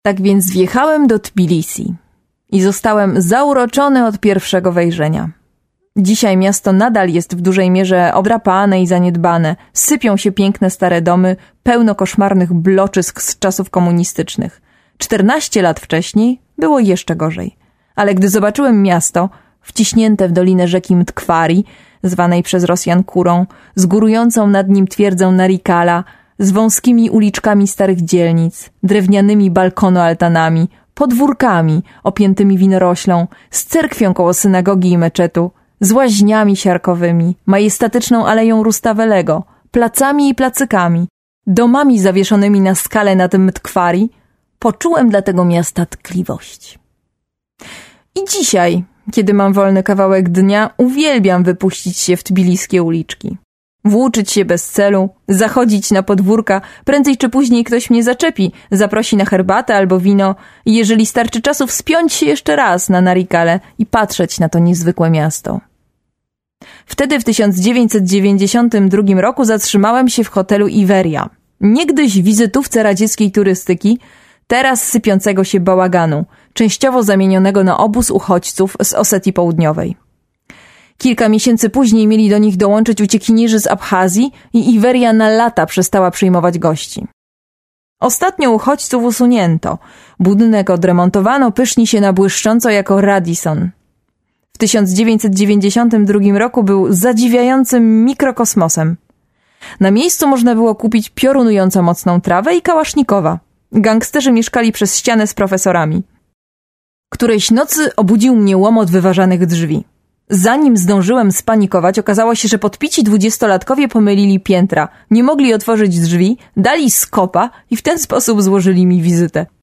Tak więc wjechałem do Tbilisi i zostałem zauroczony od pierwszego wejrzenia. Dzisiaj miasto nadal jest w dużej mierze odrapane i zaniedbane. Sypią się piękne stare domy, pełno koszmarnych bloczysk z czasów komunistycznych. 14 lat wcześniej było jeszcze gorzej. Ale gdy zobaczyłem miasto, wciśnięte w dolinę rzeki Mtkwari, zwanej przez Rosjan Kurą, z górującą nad nim twierdzą Narikala, z wąskimi uliczkami starych dzielnic, drewnianymi balkono-altanami, podwórkami opiętymi winoroślą, z cerkwią koło synagogi i meczetu, z łaźniami siarkowymi, majestatyczną aleją Rustavelego, placami i placykami, domami zawieszonymi na skale nad Mtkwari, poczułem dla tego miasta tkliwość. I dzisiaj, kiedy mam wolny kawałek dnia, uwielbiam wypuścić się w tbiliskie uliczki. Włóczyć się bez celu, zachodzić na podwórka, prędzej czy później ktoś mnie zaczepi, zaprosi na herbatę albo wino i jeżeli starczy czasu wspiąć się jeszcze raz na Narikale i patrzeć na to niezwykłe miasto. Wtedy w 1992 roku zatrzymałem się w hotelu Iveria, niegdyś wizytówce radzieckiej turystyki, teraz sypiącego się bałaganu, częściowo zamienionego na obóz uchodźców z Osetii Południowej. Kilka miesięcy później mieli do nich dołączyć uciekinierzy z Abchazji i Iveria na lata przestała przyjmować gości. Ostatnio uchodźców usunięto. Budynek odremontowano, pyszni się na błyszcząco jako Radisson. W 1992 roku był zadziwiającym mikrokosmosem. Na miejscu można było kupić piorunująco mocną trawę i kałasznikowa. Gangsterzy mieszkali przez ścianę z profesorami. Którejś nocy obudził mnie łomot wyważanych drzwi. Zanim zdążyłem spanikować, okazało się, że podpici 20-latkowie pomylili piętra. Nie mogli otworzyć drzwi, dali skopa i w ten sposób złożyli mi wizytę.